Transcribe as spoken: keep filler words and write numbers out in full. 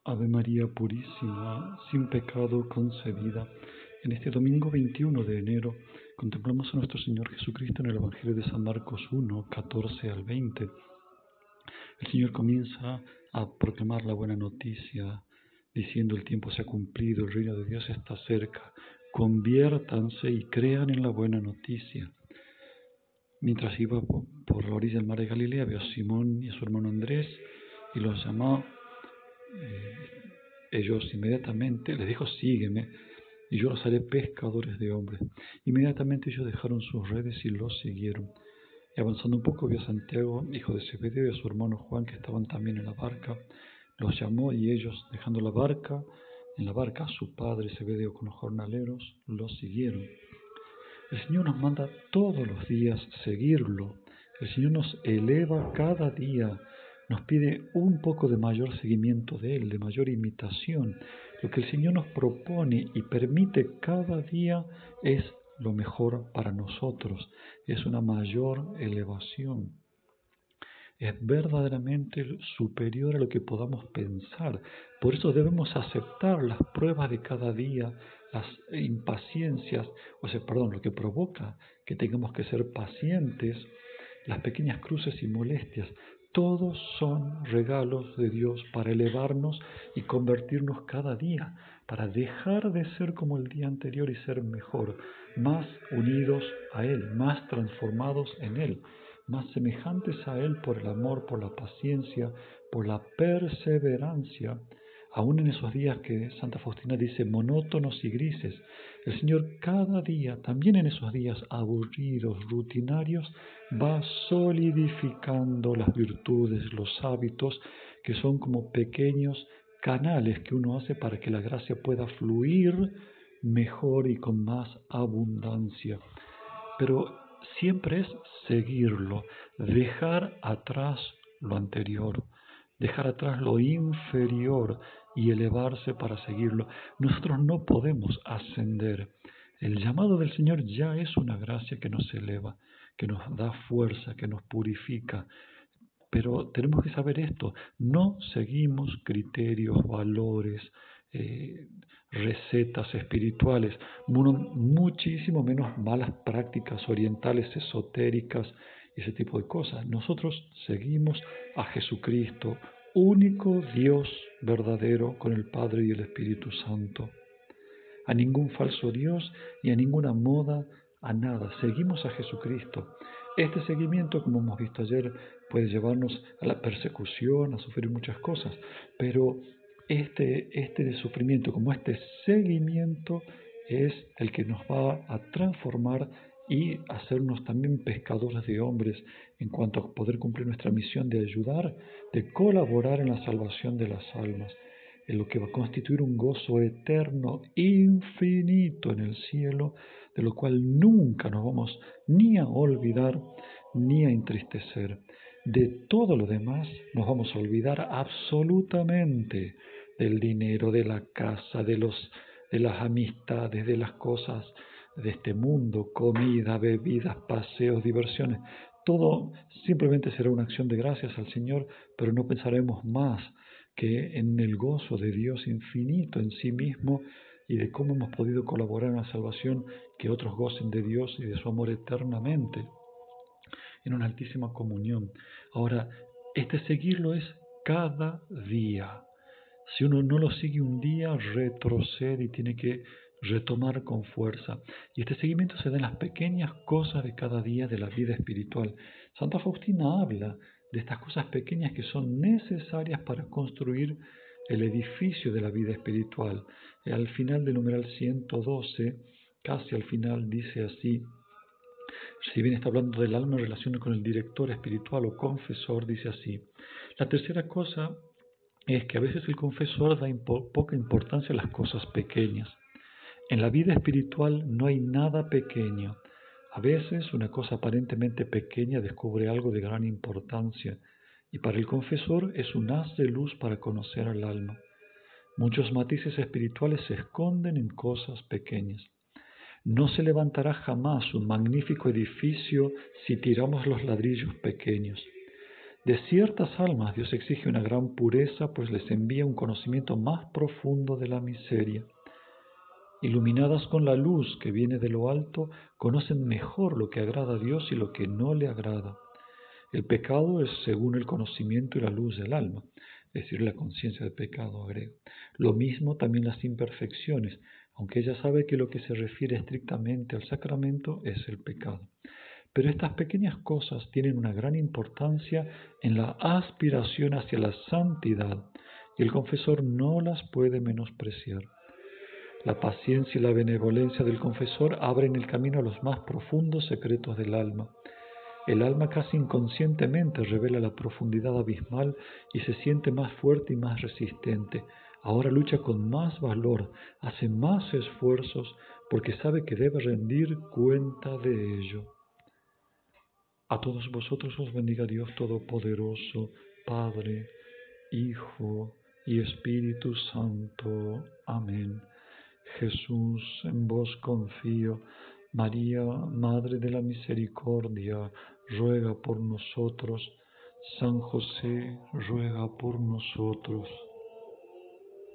Ave María Purísima, sin pecado concebida. En este domingo veintiuno de enero contemplamos a nuestro Señor Jesucristo en el Evangelio de San Marcos uno, catorce al veinte. El Señor comienza a proclamar la buena noticia, diciendo: el tiempo se ha cumplido, el reino de Dios está cerca, conviértanse y crean en la buena noticia. Mientras iba por la orilla del mar de Galilea, vio a Simón y a su hermano Andrés y los llamó. Eh, ellos inmediatamente les dijo: sígueme y yo los haré pescadores de hombres. Inmediatamente ellos dejaron sus redes y los siguieron. Y avanzando un poco vio a Santiago, hijo de Zebedeo, y a su hermano Juan, que estaban también en la barca. Los llamó y ellos, dejando la barca, en la barca a su padre Zebedeo con los jornaleros, los siguieron. El Señor nos manda todos los días seguirlo. El Señor nos eleva cada día, nos pide un poco de mayor seguimiento de Él, de mayor imitación. Lo que el Señor nos propone y permite cada día es lo mejor para nosotros, es una mayor elevación. Es verdaderamente superior a lo que podamos pensar. Por eso debemos aceptar las pruebas de cada día, las impaciencias, o sea, perdón, lo que provoca que tengamos que ser pacientes, las pequeñas cruces y molestias. Todos son regalos de Dios para elevarnos y convertirnos cada día, para dejar de ser como el día anterior y ser mejor, más unidos a Él, más transformados en Él, más semejantes a Él por el amor, por la paciencia, por la perseverancia, aún en esos días que Santa Faustina dice monótonos y grises. El Señor cada día, también en esos días aburridos, rutinarios, va solidificando las virtudes, los hábitos, que son como pequeños canales que uno hace para que la gracia pueda fluir mejor y con más abundancia. Pero siempre es seguirlo, dejar atrás lo anterior, dejar atrás lo inferior y elevarse para seguirlo. Nosotros no podemos ascender. El llamado del Señor ya es una gracia que nos eleva, que nos da fuerza, que nos purifica. Pero tenemos que saber esto: no seguimos criterios, valores, eh, recetas espirituales, muchísimo menos malas prácticas orientales, esotéricas, ese tipo de cosas. Nosotros seguimos a Jesucristo, único Dios verdadero, con el Padre y el Espíritu Santo. A ningún falso Dios y a ninguna moda, a nada. Seguimos a Jesucristo. Este seguimiento, como hemos visto ayer, puede llevarnos a la persecución, a sufrir muchas cosas, pero este, este sufrimiento, como este seguimiento, es el que nos va a transformar y hacernos también pescadores de hombres, en cuanto a poder cumplir nuestra misión de ayudar, de colaborar en la salvación de las almas, en lo que va a constituir un gozo eterno, infinito en el cielo, de lo cual nunca nos vamos ni a olvidar ni a entristecer. De todo lo demás nos vamos a olvidar absolutamente, del dinero, de la casa, de los, de las amistades, de las cosas de este mundo, comida, bebidas, paseos, diversiones. Todo simplemente será una acción de gracias al Señor, pero no pensaremos más que en el gozo de Dios infinito en sí mismo y de cómo hemos podido colaborar en la salvación, que otros gocen de Dios y de su amor eternamente, en una altísima comunión. Ahora, este seguirlo es cada día. Si uno no lo sigue un día, retrocede y tiene que retomar con fuerza. Y este seguimiento se da en las pequeñas cosas de cada día de la vida espiritual. Santa Faustina habla de estas cosas pequeñas que son necesarias para construir el edificio de la vida espiritual. Al final del numeral ciento doce, casi al final, dice así: si bien está hablando del alma en relación con el director espiritual o confesor, dice así: la tercera cosa es que a veces el confesor da impo- poca importancia a las cosas pequeñas. En la vida espiritual no hay nada pequeño. A veces una cosa aparentemente pequeña descubre algo de gran importancia, y para el confesor es un haz de luz para conocer al alma. Muchos matices espirituales se esconden en cosas pequeñas. No se levantará jamás un magnífico edificio si tiramos los ladrillos pequeños. De ciertas almas Dios exige una gran pureza, pues les envía un conocimiento más profundo de la miseria. Iluminadas con la luz que viene de lo alto, conocen mejor lo que agrada a Dios y lo que no le agrada. El pecado es según el conocimiento y la luz del alma, es decir, la conciencia del pecado, agrego. Lo mismo también las imperfecciones, aunque ella sabe que lo que se refiere estrictamente al sacramento es el pecado. Pero estas pequeñas cosas tienen una gran importancia en la aspiración hacia la santidad, y el confesor no las puede menospreciar. La paciencia y la benevolencia del confesor abren el camino a los más profundos secretos del alma. El alma casi inconscientemente revela la profundidad abismal y se siente más fuerte y más resistente. Ahora lucha con más valor, hace más esfuerzos porque sabe que debe rendir cuenta de ello. A todos vosotros os bendiga Dios Todopoderoso, Padre, Hijo y Espíritu Santo. Amén. Jesús, en vos confío. María, Madre de la Misericordia, ruega por nosotros. San José, ruega por nosotros.